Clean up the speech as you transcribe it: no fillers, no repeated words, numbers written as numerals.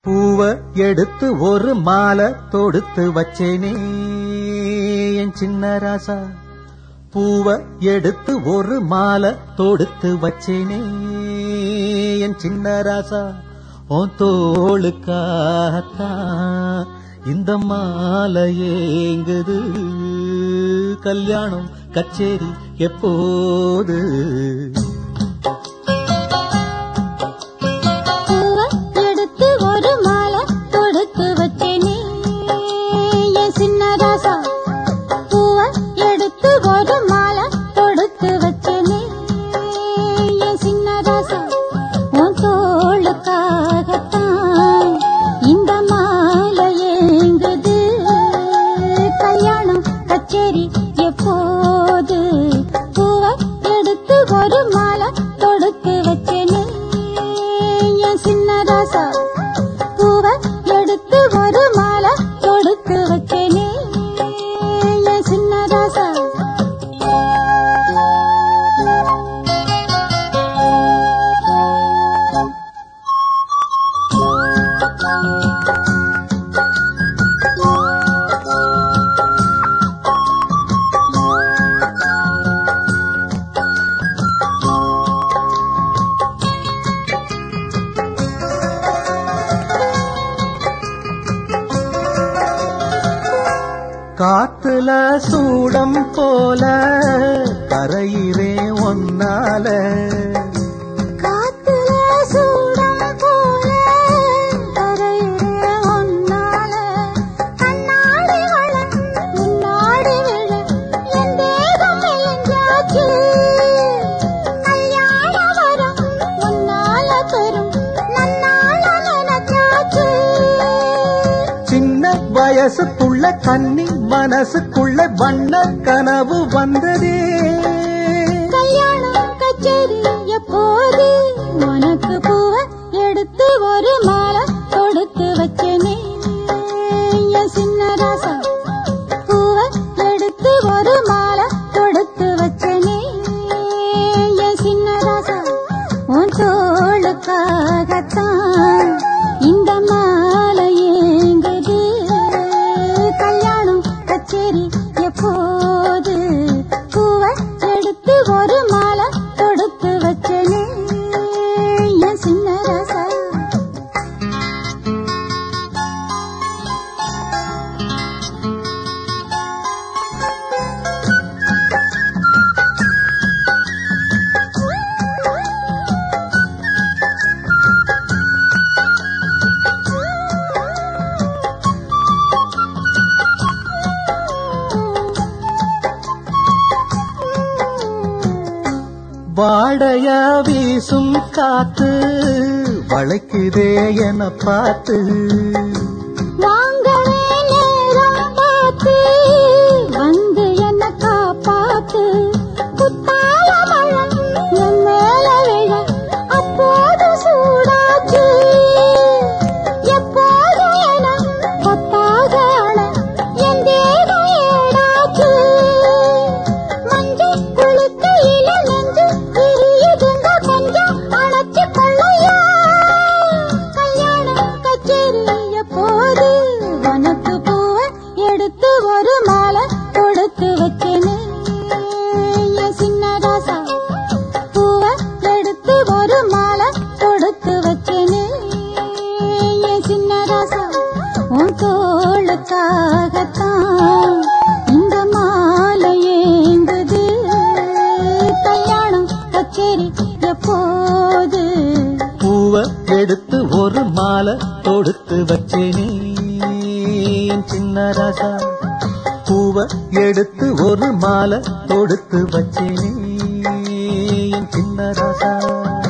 பூவ எடுத்து ஒரு மாலை தொடுத்து வச்சேனே என் சின்ன ராசா. பூவ எடுத்து ஒரு மாலை தொடுத்து வச்சேனே என் சின்ன ராசா. உன் தோளுக்காகத்தான் இந்த மாலை ஏங்குது. கல்யாணம் கச்சேரி எப்போது? காத்துல சூடம் போல கரையிறே ஒன்னால. காத்துல சூடம் போல கரையிறே ஒன்னால. கண்ணாடி வள முன்னாடி விழ என் தேகம் மெலிஞ்சாச்சு. கல்யாண வரம் முன்னால பெரும் நன்னால நினைச்சாச்சு. சின்ன வயசுக்குள்ள கன்னி மனசுக்குள்ள வண்ண கனவு வந்ததே. கல்யாணம் கச்சேரி எப்போது? உனக்கு பூவ எடுத்து ஒரு மாலை தொடுத்து வச்சேனே என் சின்ன ராசா. பூவ எடுத்து ஒரு மாலை தொடுத்து வச்சேனே என் சின்ன ராசா. உன் தோளுக்காகத்தான் இந்த மாலை ஏங்குது. கல்யாணம் கச்சேரி எப்போது? பூவ எடுத்து ஒரு மாலை தொடுத்து வச்சேனே என் சின்ன ராசா. வாடைய வீசும் காத்து வளைக்குதே என பார்த்து. வாங்கவே நேரம் பார்த்து வந்து என்ன காப்பாத்து. குத்தால மழை என் மேல விழ அப்போது சூடாச்சு. எப்போது என கொத்தாக அழ என் தேகம் ஏடாச்சு. மஞ்சள் குளிக்கையில நெஞ்சு விரியுதுங்க கொஞ்சம் அணைச்சு கொள்ளையா. கல்யாணம் கச்சேரி எப்போது? உனக்கு பூவ எடுத்து ஒரு மாலை தொடுத்து வச்சேனே என் சின்ன ராசா. பூவ எடுத்து ஒரு மாலை தொடுத்து வச்சேனே என் சின்ன ராசா. உன் தோளுக்காகத்தான் இந்த மாலை ஏங்குது. கல்யாணம் கச்சேரி எப்போது? பூவ எடுத்து ஒரு மாலை தொடுத்து வச்சேனே என் சின்ன ராசா. பூவ எடுத்து ஒரு மாலை தொடுத்து வச்சேனே என் சின்ன ராசா.